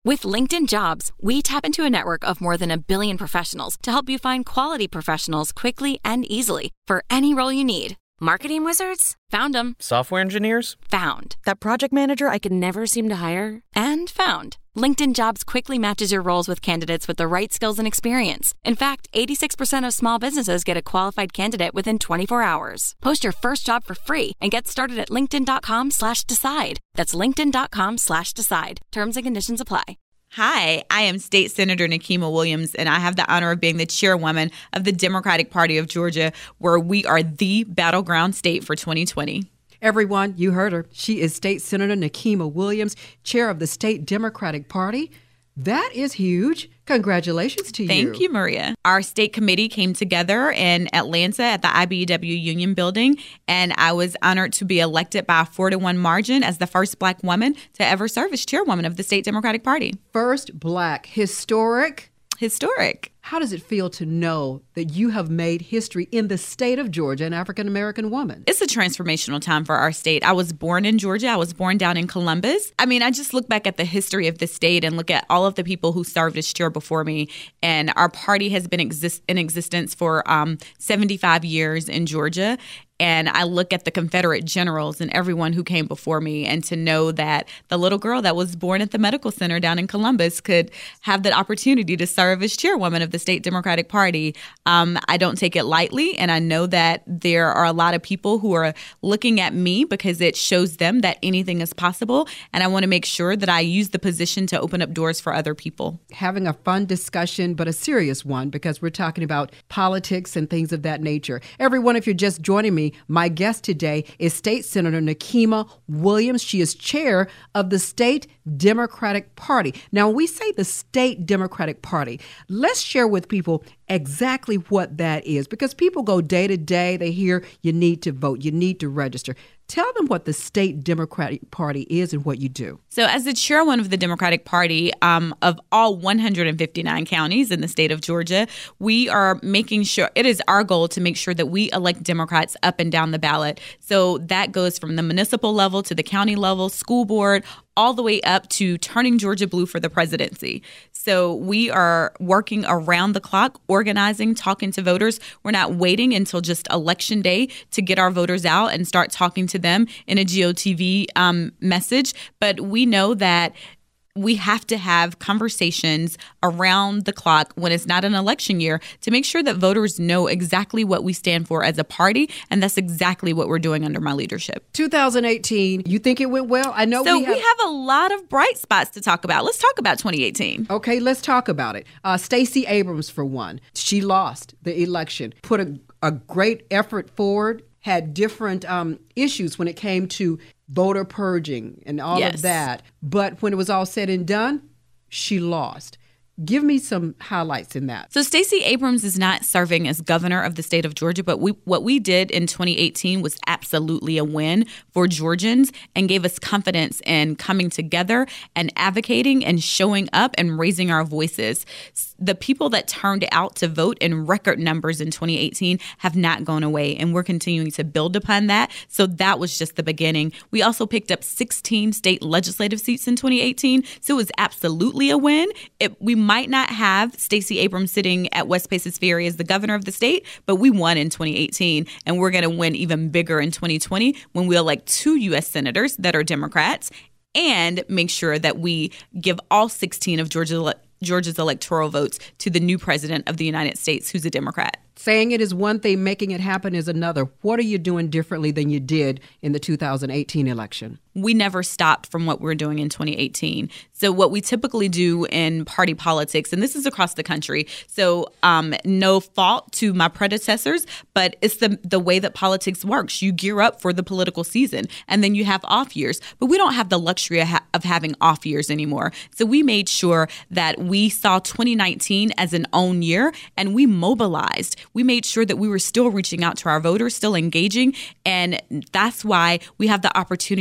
With LinkedIn Jobs, we tap into a network of more than 1 billion professionals to help you find quality professionals quickly and easily for any role you need. Marketing wizards? Found them. Software engineers? Found. That project manager I could never seem to hire? And found. LinkedIn Jobs quickly matches your roles with candidates with the right skills and experience. In fact, 86% of small businesses get a qualified candidate within 24 hours. Post your first job for free and get started at linkedin.com/decide. That's linkedin.com/decide. Terms and conditions apply. Hi, I am State Senator Nikema Williams, and I have the honor of being the chairwoman of the Democratic Party of Georgia, where we are the battleground state for 2020. Everyone, you heard her. She is State Senator Nikema Williams, chair of the State Democratic Party. That is huge. Congratulations to you. Thank you, Maria. Our state committee came together in Atlanta at the IBEW Union Building, and I was honored to be elected by a 4-1 margin as the first Black woman to ever serve as chairwoman of the State Democratic Party. First Black. Historic. How does it feel to know that you have made history in the state of Georgia, an African-American woman? It's a transformational time for our state. I was born in Georgia. I was born down in Columbus. I mean, I just look back at the history of the state and look at all of the people who served as chair before me. And our party has been in existence for 75 years in Georgia. And I look at the Confederate generals and everyone who came before me, and to know that the little girl that was born at the medical center down in Columbus could have the opportunity to serve as chairwoman of the State Democratic Party. I don't take it lightly, and I know that there are a lot of people who are looking at me because it shows them that anything is possible, and I want to make sure that I use the position to open up doors for other people. Having a fun discussion, but a serious one, because we're talking about politics and things of that nature. Everyone, if you're just joining me, my guest today is State Senator Nikema Williams. She is chair of the State Democratic Party. Now, when we say the State Democratic Party, let's share with people exactly what that is, because people go day to day, they hear you need to vote, you need to register. Tell them what the State Democratic Party is and what you do. So as the chairwoman of the Democratic Party of all 159 counties in the state of Georgia, we are making sure, it is our goal to make sure that we elect Democrats up and down the ballot. So that goes from the municipal level to the county level, school board, all the way up to turning Georgia blue for the presidency. So we are working around the clock, organizing, talking to voters. We're not waiting until just election day to get our voters out and start talking to them in a GOTV message. But we know that we have to have conversations around the clock when it's not an election year to make sure that voters know exactly what we stand for as a party. And that's exactly what we're doing under my leadership. 2018, you think it went well? I know we have a lot of bright spots to talk about. Let's talk about 2018. Okay, let's talk about it. Stacey Abrams, for one, she lost the election, put a great effort forward, had different issues when it came to voter purging and all of that. But when it was all said and done, she lost. Give me some highlights in that. So Stacey Abrams is not serving as governor of the state of Georgia, but what we did in 2018 was absolutely a win for Georgians and gave us confidence in coming together and advocating and showing up and raising our voices. The people that turned out to vote in record numbers in 2018 have not gone away, and we're continuing to build upon that. So that was just the beginning. We also picked up 16 state legislative seats in 2018, so it was absolutely a win. We might not have Stacey Abrams sitting at West Paces Ferry as the governor of the state, but we won in 2018, and we're going to win even bigger in 2020 when we elect 2 U.S. senators that are Democrats and make sure that we give all 16 of Georgia's electoral votes to the new president of the United States, who's a Democrat. Saying it is one thing, making it happen is another. What are you doing differently than you did in the 2018 election? We never stopped from what we're doing in 2018. So what we typically do in party politics, and this is across the country, so no fault to my predecessors, but it's the way that politics works. You gear up for the political season, and then you have off years. But we don't have the luxury of having off years anymore. So we made sure that we saw 2019 as an own year, and we mobilized. We made sure that we were still reaching out to our voters, still engaging, and that's why we have the opportunity to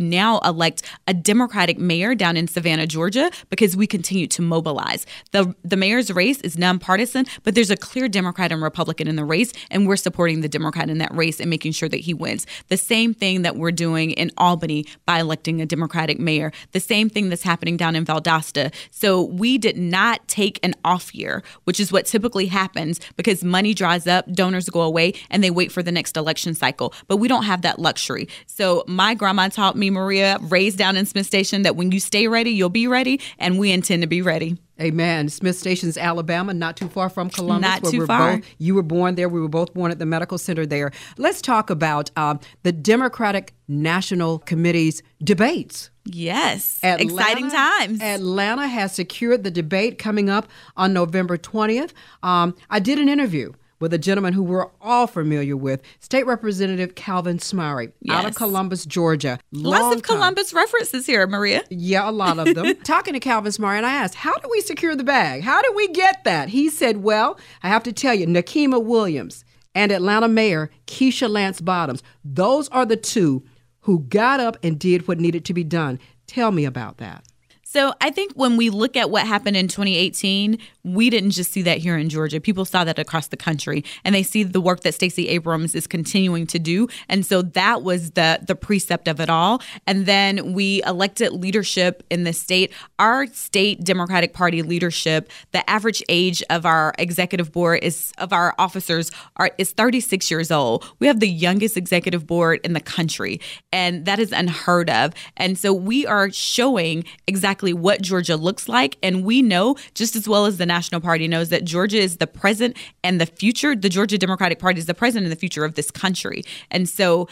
now elect a Democratic mayor down in Savannah, Georgia, because we continue to mobilize. The mayor's race is nonpartisan, but there's a clear Democrat and Republican in the race, and we're supporting the Democrat in that race and making sure that he wins. The same thing that we're doing in Albany by electing a Democratic mayor. The same thing that's happening down in Valdosta. So we did not take an off year, which is what typically happens because money dries up, donors go away, and they wait for the next election cycle. But we don't have that luxury. So my grandma taught me, Maria, raised down in Smith Station, that when you stay ready, you'll be ready, and we intend to be ready. Amen. Smith Station's Alabama, not too far from Columbus. Not too far. You were born there. We were both born at the medical center there. Let's talk about the Democratic National Committee's debates. Yes. Atlanta, exciting times. Atlanta has secured the debate coming up on November 20th. I did an interview with a gentleman who we're all familiar with, State Representative Calvin Smyre, out of Columbus, Georgia. Lots of Columbus references here, Maria. Yeah, a lot of them. Talking to Calvin Smyre, and I asked, how do we secure the bag? How do we get that? He said, well, I have to tell you, Nikema Williams and Atlanta Mayor Keisha Lance Bottoms, those are the two who got up and did what needed to be done. Tell me about that. So I think when we look at what happened in 2018, we didn't just see that here in Georgia. People saw that across the country, and they see the work that Stacey Abrams is continuing to do. And so that was the precept of it all. And then we elected leadership in the state. Our state Democratic Party leadership, the average age of our executive board of our officers is 36 years old. We have the youngest executive board in the country, and that is unheard of. And so we are showing exactly what Georgia looks like. And we know, just as well as the National Party knows, that Georgia is the present and the future. The Georgia Democratic Party is the present and the future of this country. And so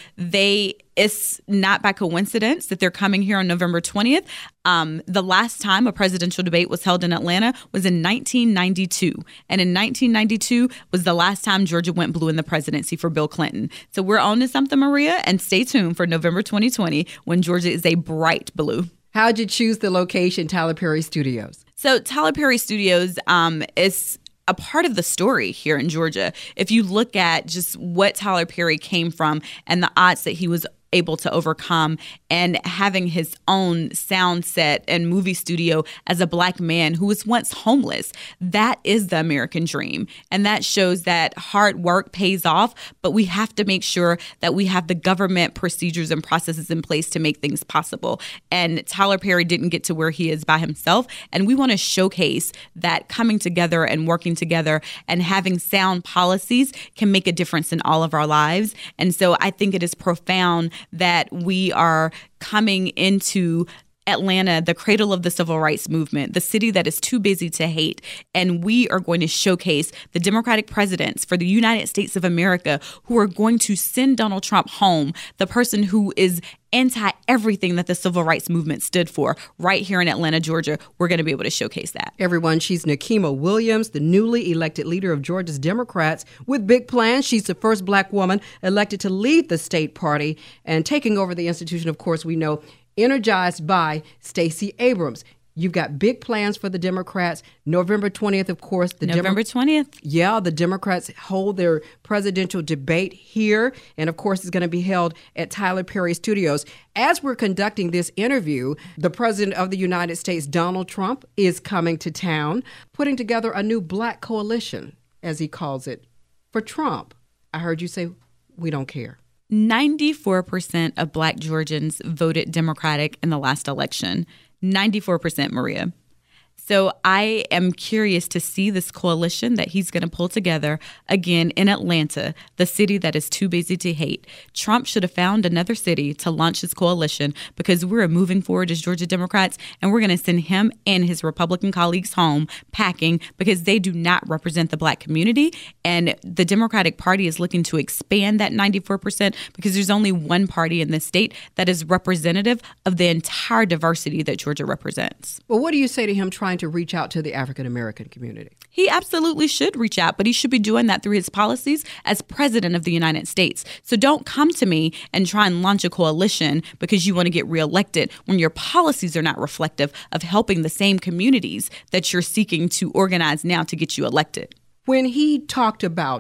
it's not by coincidence that they're coming here on November 20th. The last time a presidential debate was held in Atlanta was in 1992. And in 1992 was the last time Georgia went blue in the presidency for Bill Clinton. So we're on to something, Maria, and stay tuned for November 2020 when Georgia is a bright blue. How'd you choose the location, Tyler Perry Studios? So Tyler Perry Studios is a part of the story here in Georgia. If you look at just what Tyler Perry came from and the odds that he was able to overcome, and having his own sound set and movie studio as a Black man who was once homeless, that is the American dream. And that shows that hard work pays off, but we have to make sure that we have the government procedures and processes in place to make things possible. And Tyler Perry didn't get to where he is by himself. And we want to showcase that coming together and working together and having sound policies can make a difference in all of our lives. And so I think it is profound that we are coming into Atlanta, the cradle of the civil rights movement, the city that is too busy to hate. And we are going to showcase the Democratic presidents for the United States of America who are going to send Donald Trump home, the person who is anti-everything that the civil rights movement stood for. Right here in Atlanta, Georgia, we're going to be able to showcase that. Everyone, she's Nikema Williams, the newly elected leader of Georgia's Democrats with big plans. She's the first Black woman elected to lead the state party and taking over the institution, of course, we know, energized by Stacey Abrams. You've got big plans for the Democrats. November 20th, of course. November 20th. Yeah, the Democrats hold their presidential debate here. And, of course, it's going to be held at Tyler Perry Studios. As we're conducting this interview, the President of the United States, Donald Trump, is coming to town, putting together a new Black coalition, as he calls it, for Trump. I heard you say, we don't care. 94% of Black Georgians voted Democratic in the last election. 94%, Maria. So I am curious to see this coalition that he's going to pull together again in Atlanta, the city that is too busy to hate. Trump should have found another city to launch his coalition because we're moving forward as Georgia Democrats, and we're going to send him and his Republican colleagues home packing because they do not represent the Black community. And the Democratic Party is looking to expand that 94% because there's only one party in the state that is representative of the entire diversity that Georgia represents. Well, what do you say to him trying to reach out to the African-American community? He absolutely should reach out, but he should be doing that through his policies as president of the United States. So don't come to me and try and launch a coalition because you want to get reelected when your policies are not reflective of helping the same communities that you're seeking to organize now to get you elected. When he talked about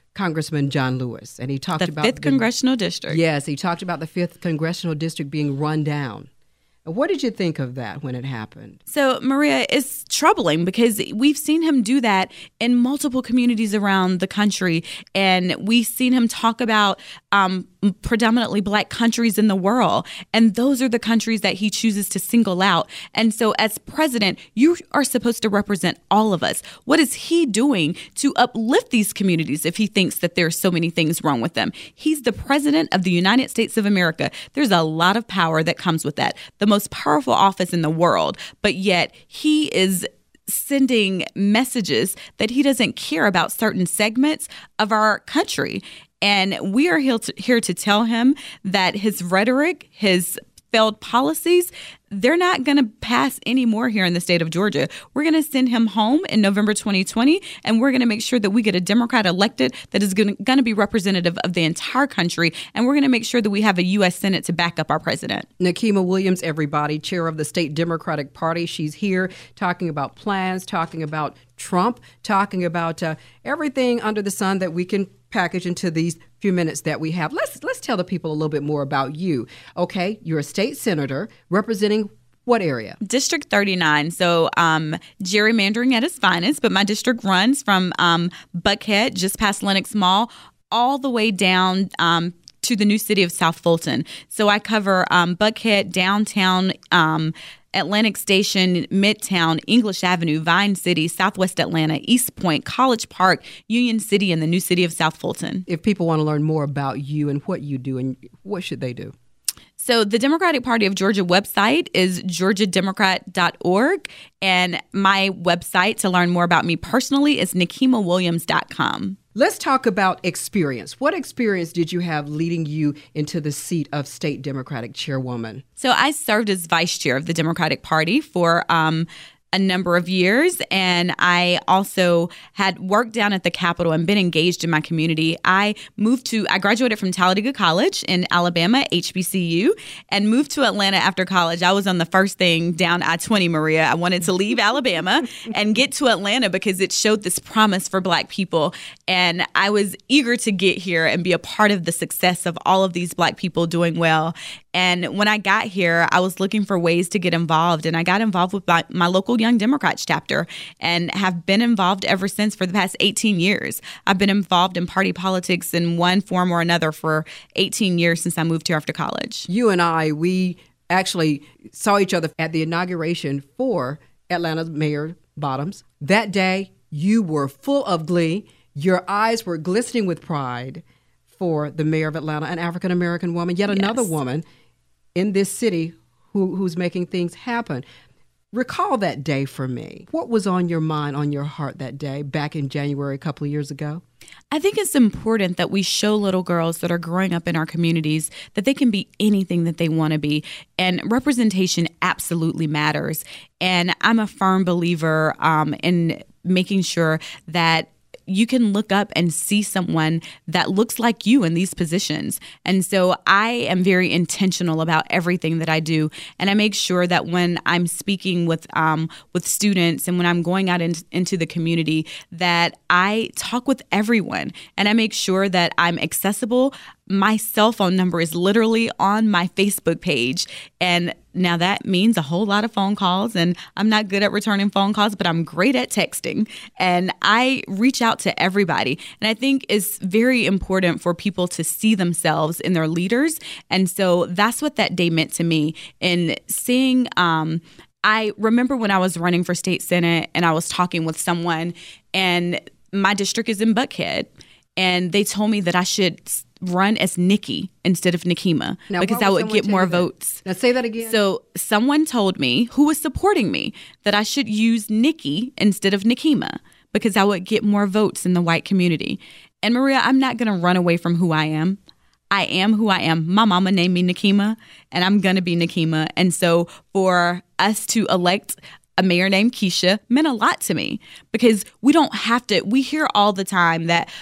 Congressman John Lewis, and he talked about the 5th Congressional District. Yes, he talked about the 5th Congressional District being run down. What did you think of that when it happened? So, Maria, it's troubling because we've seen him do that in multiple communities around the country. And we've seen him talk about predominantly Black countries in the world. And those are the countries that he chooses to single out. And so as president, you are supposed to represent all of us. What is he doing to uplift these communities if he thinks that there's so many things wrong with them? He's the president of the United States of America. There's a lot of power that comes with that. The most powerful office in the world. But yet he is sending messages that he doesn't care about certain segments of our country. And we are here to tell him that his rhetoric, his failed policies, they're not going to pass anymore here in the state of Georgia. We're going to send him home in November 2020, and we're going to make sure that we get a Democrat elected that is going to be representative of the entire country, and we're going to make sure that we have a U.S. Senate to back up our president. Nikema Williams, everybody, chair of the state Democratic Party. She's here talking about plans, talking about Trump, talking about everything under the sun that we can package into these few minutes that we have. Let's tell the people a little bit more about you. Okay, you're a state senator representing what area? District 39. So gerrymandering at its finest, but my district runs from Buckhead, just past Lenox Mall, all the way down to the new city of South Fulton. So I cover Buckhead, downtown, Atlantic Station, Midtown, English Avenue, Vine City, Southwest Atlanta, East Point, College Park, Union City, and the new city of South Fulton. If people want to learn more about you and what you do, and what should they do? So the Democratic Party of Georgia website is georgiademocrat.org, and my website to learn more about me personally is nikemawilliams.com. Let's talk about experience. What experience did you have leading you into the seat of state Democratic chairwoman? So I served as vice chair of the Democratic Party for a number of years, and I also had worked down at the Capitol and been engaged in my community. I graduated from Talladega College in Alabama, HBCU, and moved to Atlanta after college. I was on the first thing down I-20, Maria. I wanted to leave Alabama and get to Atlanta because it showed this promise for Black people, and I was eager to get here and be a part of the success of all of these Black people doing well. And when I got here, I was looking for ways to get involved, and I got involved with my local Young Democrats chapter and have been involved ever since for the past 18 years. I've been involved in party politics in one form or another for 18 years since I moved here after college. You and I, we actually saw each other at the inauguration for Atlanta's Mayor Bottoms. That day, you were full of glee. Your eyes were glistening with pride for the mayor of Atlanta, an African-American woman, yet another woman in this city who's making things happen. Recall that day for me. What was on your mind, on your heart that day back in January a couple of years ago? I think it's important that we show little girls that are growing up in our communities that they can be anything that they want to be. And representation absolutely matters. And I'm a firm believer in making sure that you can look up and see someone that looks like you in these positions. And so I am very intentional about everything that I do. And I make sure that when I'm speaking with students and when I'm going out into the community, that I talk with everyone and I make sure that I'm accessible. My cell phone number is literally on my Facebook page. And now that means a whole lot of phone calls, and I'm not good at returning phone calls, but I'm great at texting. And I reach out to everybody. And I think it's very important for people to see themselves in their leaders. And so that's what that day meant to me. And seeing, I remember when I was running for state senate and I was talking with someone, and my district is in Buckhead, and they told me that I should run as Nikki instead of Nikema because I would get more votes. Now say that again. So someone told me, who was supporting me, that I should use Nikki instead of Nikema because I would get more votes in the white community. And Maria, I'm not going to run away from who I am. I am who I am. My mama named me Nikema, and I'm going to be Nikema. And so for us to elect a mayor named Keisha meant a lot to me because we don't have to. We hear all the time that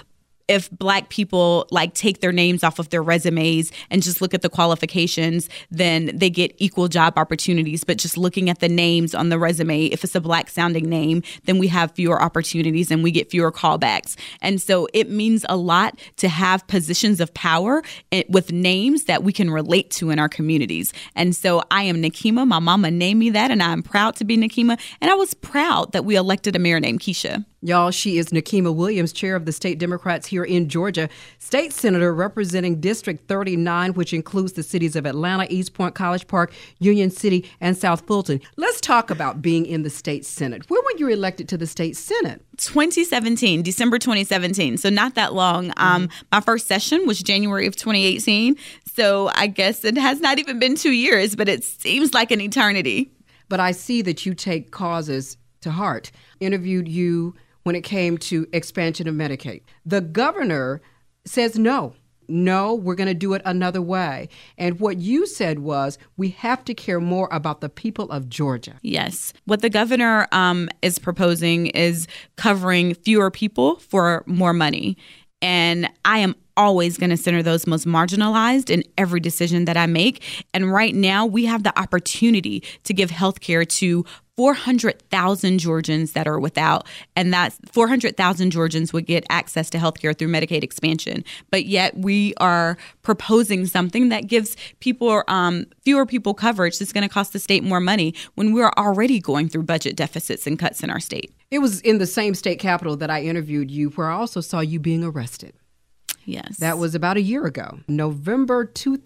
if Black people like take their names off of their resumes and just look at the qualifications, then they get equal job opportunities. But just looking at the names on the resume, if it's a Black sounding name, then we have fewer opportunities and we get fewer callbacks. And so it means a lot to have positions of power with names that we can relate to in our communities. And so I am Nekima. My mama named me that, and I'm proud to be Nekima. And I was proud that we elected a mayor named Keisha. Y'all, she is Nekima Williams, chair of the state Democrats here in Georgia, state senator representing District 39, which includes the cities of Atlanta, East Point, College Park, Union City, and South Fulton. Let's talk about being in the state Senate. When were you elected to the state Senate? 2017, December 2017. So not that long. My first session was January of 2018. So I guess it has not even been 2 years, but it seems like an eternity. But I see that you take causes to heart. Interviewed you when it came to expansion of Medicaid. The governor says no, we're going to do it another way. And what you said was, we have to care more about the people of Georgia. Yes. What the governor is proposing is covering fewer people for more money. And I am always going to center those most marginalized in every decision that I make. And right now, we have the opportunity to give health care to 400,000 Georgians that are without, and that's 400,000 Georgians would get access to healthcare through Medicaid expansion. But yet we are proposing something that gives people fewer people coverage that's going to cost the state more money when we're already going through budget deficits and cuts in our state. It was in the same state capitol that I interviewed you, where I also saw you being arrested. Yes. That was about a year ago, November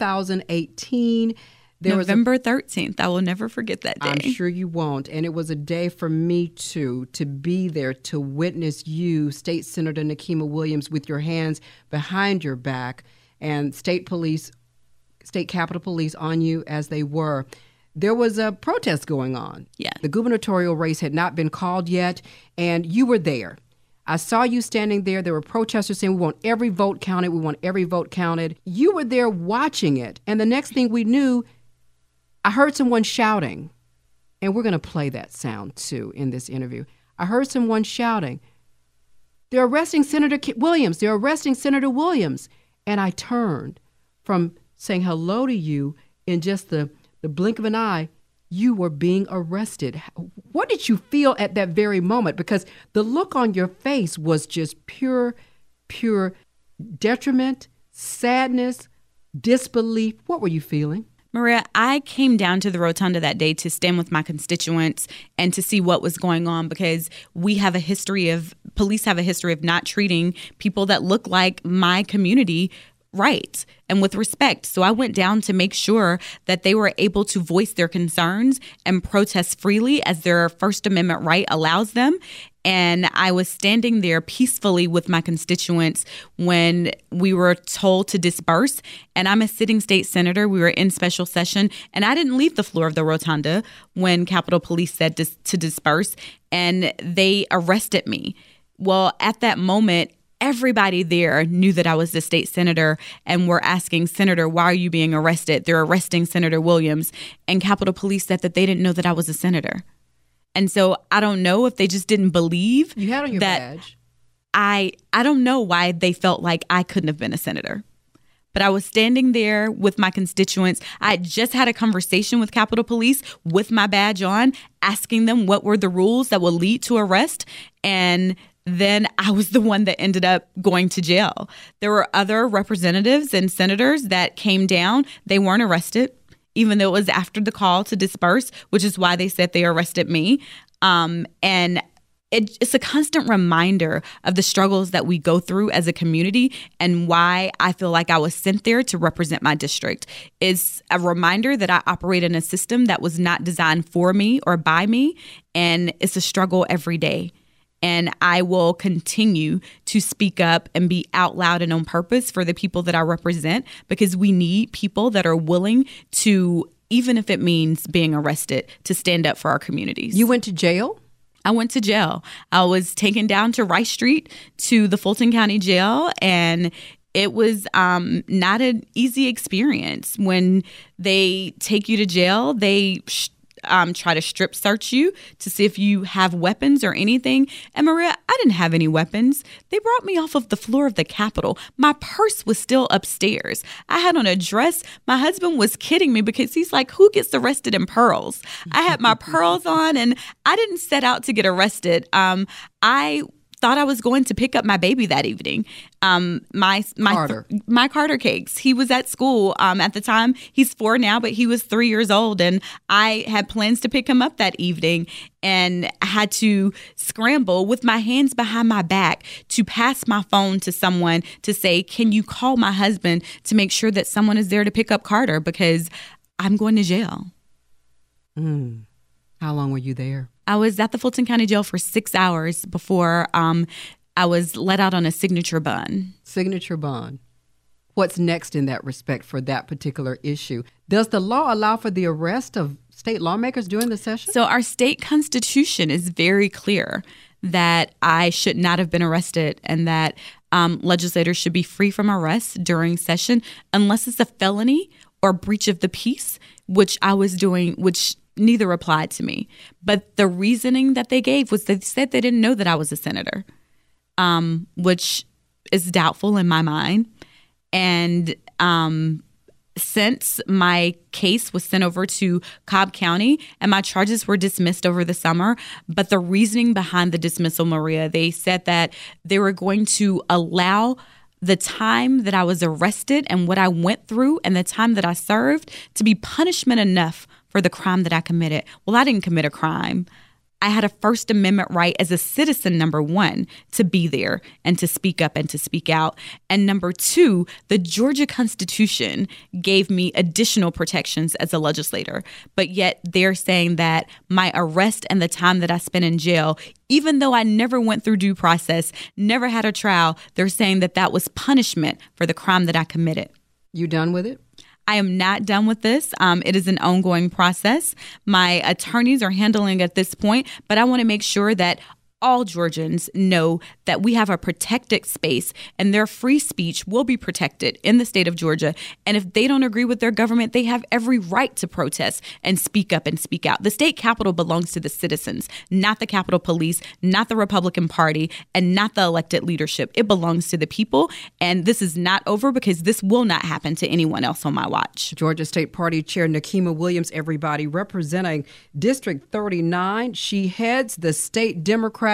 2018. November 13th. I will never forget that day. I'm sure you won't. And it was a day for me, too, to be there to witness you, State Senator Nekima Williams, with your hands behind your back and state Capitol Police on you as they were. There was a protest going on. Yeah. The gubernatorial race had not been called yet, and you were there. I saw you standing there. There were protesters saying, we want every vote counted. We want every vote counted. You were there watching it. And the next thing we knew, I heard someone shouting, and we're going to play that sound, too, in this interview. I heard someone shouting, they're arresting Senator Williams. They're arresting Senator Williams. And I turned from saying hello to you in just the blink of an eye. You were being arrested. What did you feel at that very moment? Because the look on your face was just pure detriment, sadness, disbelief. What were you feeling? Maria, I came down to the rotunda that day to stand with my constituents and to see what was going on, because police have a history of not treating people that look like my community right and with respect. So I went down to make sure that they were able to voice their concerns and protest freely as their First Amendment right allows them. And I was standing there peacefully with my constituents when we were told to disperse. And I'm a sitting state senator. We were in special session, and I didn't leave the floor of the rotunda when Capitol Police said to disperse, and they arrested me. Well, at that moment, everybody there knew that I was the state senator and were asking, Senator, why are you being arrested? They're arresting Senator Williams. And Capitol Police said that they didn't know that I was a senator. And so I don't know if they just didn't believe you had on your badge. I don't know why they felt like I couldn't have been a senator. But I was standing there with my constituents. I had just had a conversation with Capitol Police with my badge on, asking them what were the rules that would lead to arrest. And then I was the one that ended up going to jail. There were other representatives and senators that came down. They weren't arrested, even though it was after the call to disperse, which is why they said they arrested me. And it's a constant reminder of the struggles that we go through as a community and why I feel like I was sent there to represent my district. It's a reminder that I operate in a system that was not designed for me or by me, and it's a struggle every day. And I will continue to speak up and be out loud and on purpose for the people that I represent, because we need people that are willing to, even if it means being arrested, to stand up for our communities. You went to jail? I went to jail. I was taken down to Rice Street to the Fulton County Jail, and it was not an easy experience. When they take you to jail, they try to strip search you to see if you have weapons or anything. And Maria, I didn't have any weapons. They brought me off of the floor of the Capitol. My purse was still upstairs. I had on a dress. My husband was kidding me because he's like, who gets arrested in pearls? I had my pearls on, and I didn't set out to get arrested. I thought I was going to pick up my baby that evening. My Carter Cakes. He was at school at the time. He's 4 now, but he was 3 years old, and I had plans to pick him up that evening, and I had to scramble with my hands behind my back to pass my phone to someone to say, "Can you call my husband to make sure that someone is there to pick up Carter because I'm going to jail." How long were you there? I was at the Fulton County Jail for 6 hours before I was let out on a signature bond. Signature bond. What's next in that respect for that particular issue? Does the law allow for the arrest of state lawmakers during the session? So our state constitution is very clear that I should not have been arrested and that legislators should be free from arrest during session unless it's a felony or breach of the peace, which I was doing, which neither applied to me. But the reasoning that they gave was they said they didn't know that I was a senator, which is doubtful in my mind. And since my case was sent over to Cobb County and my charges were dismissed over the summer, but the reasoning behind the dismissal, Maria, they said that they were going to allow the time that I was arrested and what I went through and the time that I served to be punishment enough for the crime that I committed. Well, I didn't commit a crime. I had a First Amendment right as a citizen, number one, to be there and to speak up and to speak out. And number two, the Georgia Constitution gave me additional protections as a legislator. But yet they're saying that my arrest and the time that I spent in jail, even though I never went through due process, never had a trial, they're saying that that was punishment for the crime that I committed. You done with it? I am not done with this. It is an ongoing process. My attorneys are handling it at this point, but I want to make sure that all Georgians know that we have a protected space and their free speech will be protected in the state of Georgia. And if they don't agree with their government, they have every right to protest and speak up and speak out. The state capitol belongs to the citizens, not the Capitol Police, not the Republican Party, and not the elected leadership. It belongs to the people. And this is not over because this will not happen to anyone else on my watch. Georgia State Party Chair Nekima Williams, everybody, representing District 39. She heads the state Democrats.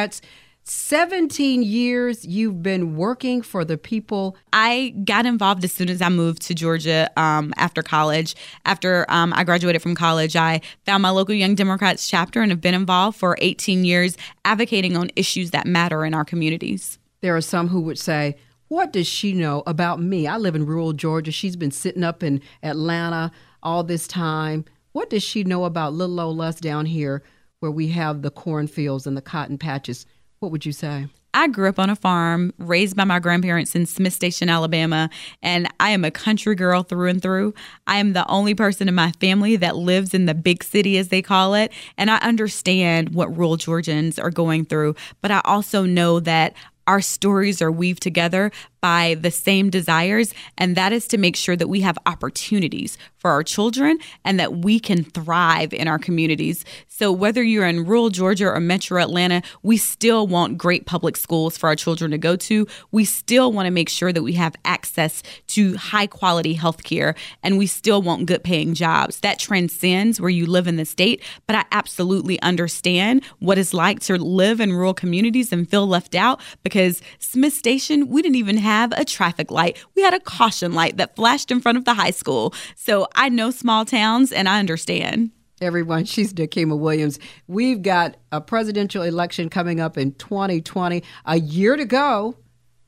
17 years you've been working for the people. I got involved as soon as I moved to Georgia after college. After I graduated from college, I found my local Young Democrats chapter and have been involved for 18 years advocating on issues that matter in our communities. There are some who would say, what does she know about me? I live in rural Georgia. She's been sitting up in Atlanta all this time. What does she know about little old us down here where we have the cornfields and the cotton patches? What would you say? I grew up on a farm, raised by my grandparents in Smith Station, Alabama, and I am a country girl through and through. I am the only person in my family that lives in the big city, as they call it, and I understand what rural Georgians are going through, but I also know that our stories are weaved together by the same desires, and that is to make sure that we have opportunities for our children and that we can thrive in our communities. So whether you're in rural Georgia or metro Atlanta, we still want great public schools for our children to go to. We still want to make sure that we have access to high quality health care, and we still want good paying jobs. That transcends where you live in the state, but I absolutely understand what it's like to live in rural communities and feel left out, because Smith Station, we didn't even have a traffic light. We had a caution light that flashed in front of the high school. So I know small towns and I understand. Everyone, she's Nekima Williams. We've got a presidential election coming up in 2020, a year to go.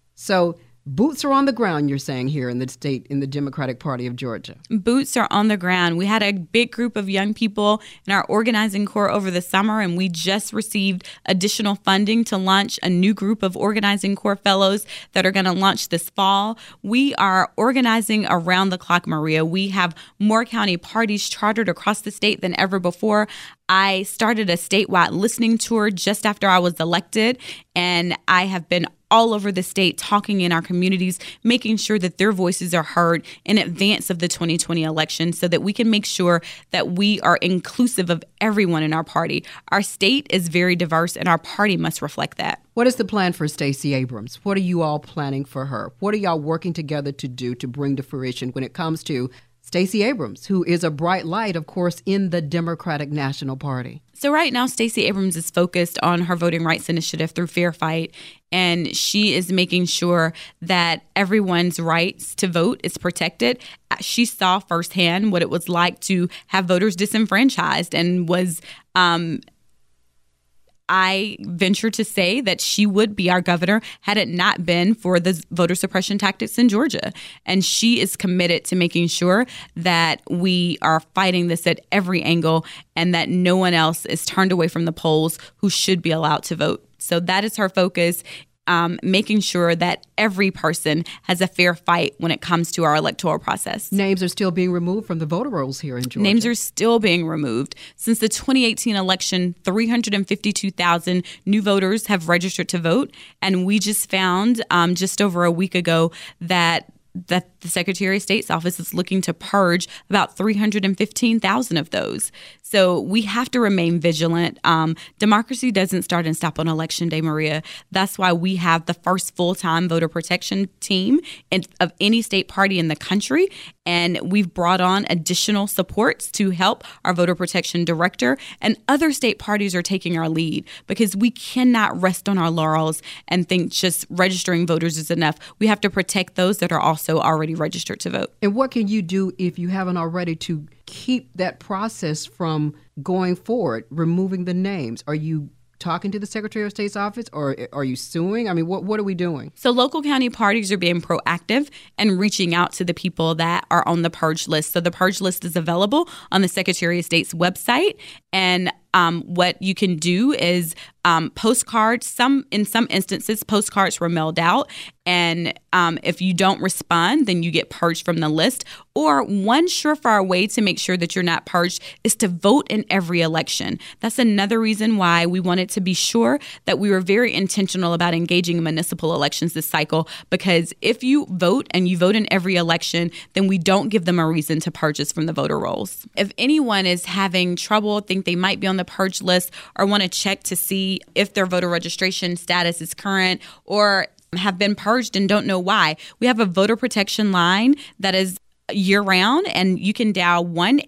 So boots are on the ground, you're saying, here in the state, in the Democratic Party of Georgia. Boots are on the ground. We had a big group of young people in our organizing corps over the summer, and we just received additional funding to launch a new group of organizing corps fellows that are going to launch this fall. We are organizing around the clock, Maria. We have more county parties chartered across the state than ever before. I started a statewide listening tour just after I was elected, and I have been all over the state, talking in our communities, making sure that their voices are heard in advance of the 2020 election so that we can make sure that we are inclusive of everyone in our party. Our state is very diverse, and our party must reflect that. What is the plan for Stacey Abrams? What are you all planning for her? What are y'all working together to do to bring to fruition when it comes to Stacey Abrams, who is a bright light, of course, in the Democratic National Party? So right now, Stacey Abrams is focused on her voting rights initiative through Fair Fight, and she is making sure that everyone's rights to vote is protected. She saw firsthand what it was like to have voters disenfranchised and was I venture to say that she would be our governor had it not been for the voter suppression tactics in Georgia. And she is committed to making sure that we are fighting this at every angle and that no one else is turned away from the polls who should be allowed to vote. So that is her focus. Making sure that every person has a fair fight when it comes to our electoral process. Names are still being removed from the voter rolls here in Georgia. Names are still being removed. Since the 2018 election, 352,000 new voters have registered to vote. And we just found just over a week ago that the Secretary of State's office is looking to purge about 315,000 of those. So we have to remain vigilant. Democracy doesn't start and stop on Election Day, Maria. That's why we have the first full-time voter protection team of any state party in the country. And we've brought on additional supports to help our voter protection director. And other state parties are taking our lead because we cannot rest on our laurels and think just registering voters is enough. We have to protect those that are also already registered to vote. And what can you do if you haven't already to keep that process from going forward, removing the names? Are you talking to the Secretary of State's office, or are you suing? I mean, what are we doing? So local county parties are being proactive and reaching out to the people that are on the purge list. So the purge list is available on the Secretary of State's website. And what you can do is postcards. In some instances, postcards were mailed out. And if you don't respond, then you get purged from the list. Or one surefire way to make sure that you're not purged is to vote in every election. That's another reason why we wanted to be sure that we were very intentional about engaging in municipal elections this cycle. Because if you vote and you vote in every election, then we don't give them a reason to purge us from the voter rolls. If anyone is having trouble, think they might be on the purge list, or want to check to see if their voter registration status is current or have been purged and don't know why, we have a voter protection line that is year-round, and you can dial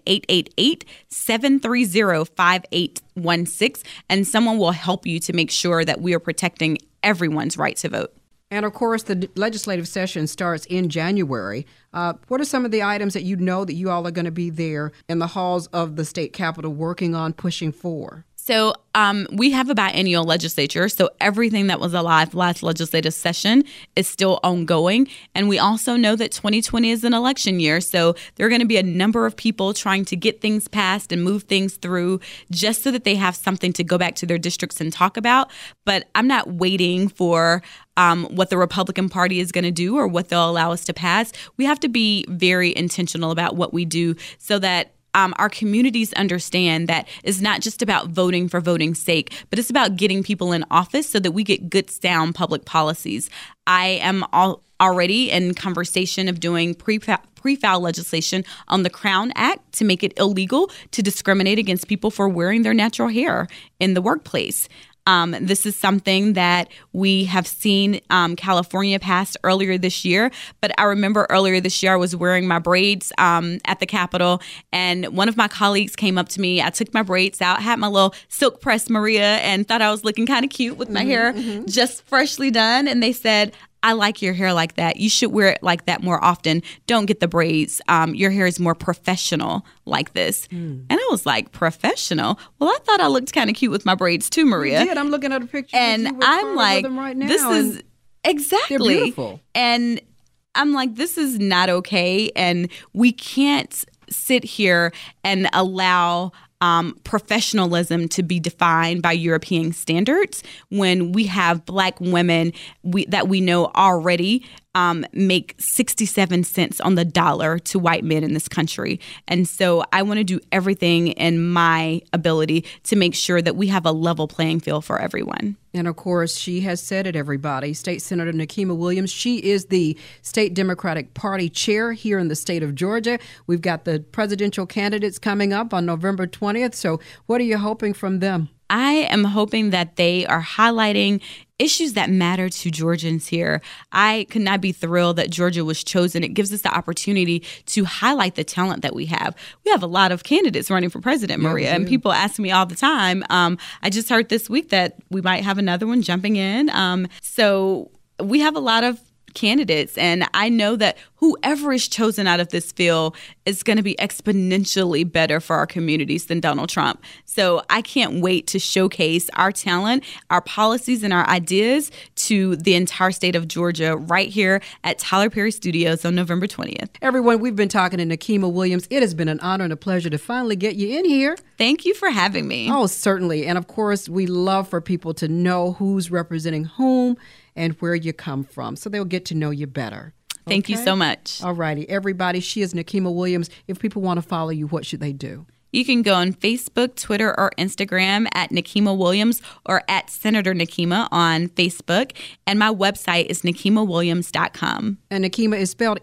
1-888-730-5816, and someone will help you to make sure that we are protecting everyone's right to vote. And, of course, the legislative session starts in January. What are some of the items that you know that you all are going to be there in the halls of the state capitol working on, pushing for? So we have a biennial legislature, so everything that was alive last legislative session is still ongoing. And we also know that 2020 is an election year, so there are going to be a number of people trying to get things passed and move things through just so that they have something to go back to their districts and talk about. But I'm not waiting for what the Republican Party is going to do or what they'll allow us to pass. We have to be very intentional about what we do so that our communities understand that it's not just about voting for voting's sake, but it's about getting people in office so that we get good, sound public policies. I am already in conversation of doing pre-file legislation on the Crown Act to make it illegal to discriminate against people for wearing their natural hair in the workplace. This is something that we have seen California pass earlier this year. But I remember earlier this year I was wearing my braids at the Capitol, and one of my colleagues came up to me. I took my braids out, had my little silk press Maria, and thought I was looking kind of cute with my hair just freshly done. And they said, I like your hair like that. You should wear it like that more often. Don't get the braids. Your hair is more professional like this. And I was like, professional? Well, I thought I looked kind of cute with my braids too, Maria. You did. I'm looking at a picture and of you I'm like, them right now, this is exactly. They're beautiful. And I'm like, this is not okay. And we can't sit here and allow professionalism to be defined by European standards when we have Black women that we know already make 67 cents on the dollar to white men in this country. And so I want to do everything in my ability to make sure that we have a level playing field for everyone. And of course, she has said it, everybody. State Senator Nikema Williams, she is the State Democratic Party chair here in the state of Georgia. We've got the presidential candidates coming up on November 20th. So what are you hoping from them? I am hoping that they are highlighting issues that matter to Georgians here. I could not be thrilled that Georgia was chosen. It gives us the opportunity to highlight the talent that we have. We have a lot of candidates running for president, Maria, and people ask me all the time. I just heard this week that we might have another one jumping in. So we have a lot of candidates, and I know that whoever is chosen out of this field is going to be exponentially better for our communities than Donald Trump. So I can't wait to showcase our talent, our policies, and our ideas to the entire state of Georgia right here at Tyler Perry Studios on November 20th. Everyone, we've been talking to Nikema Williams. It has been an honor and a pleasure to finally get you in here. Thank you for having me. Oh, certainly. And of course, we love for people to know who's representing whom and where you come from, so they'll get to know you better. Thank you so much. All righty, everybody. She is Nikema Williams. If people want to follow you, what should they do? You can go on Facebook, Twitter, or Instagram at Nikema Williams or at Senator Nikema on Facebook. And my website is nikemawilliams.com. And Nikema is spelled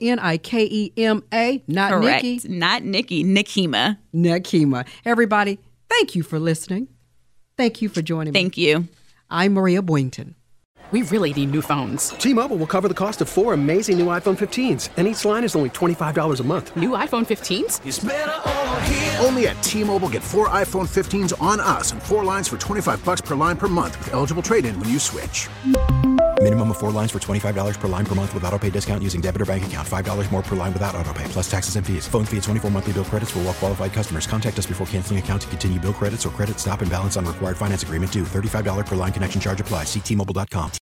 Nikema, not Correct. Nikki. Not Nikki, Nikema. Nikema. Everybody, thank you for listening. Thank you for joining me. Thank you. I'm Maria Boynton. We really need new phones. T-Mobile will cover the cost of 4 amazing new iPhone 15s, and each line is only $25 a month. New iPhone 15s? It's better over here. Only at T-Mobile, get 4 iPhone 15s on us and 4 lines for $25 per line per month with eligible trade-in when you switch. Minimum of 4 lines for $25 per line per month with autopay discount using debit or bank account. $5 more per line without autopay, plus taxes and fees. Phone fee at 24 monthly bill credits for well-qualified customers. Contact us before canceling account to continue bill credits or credit stop and balance on required finance agreement due. $35 per line connection charge applies. See T-Mobile.com.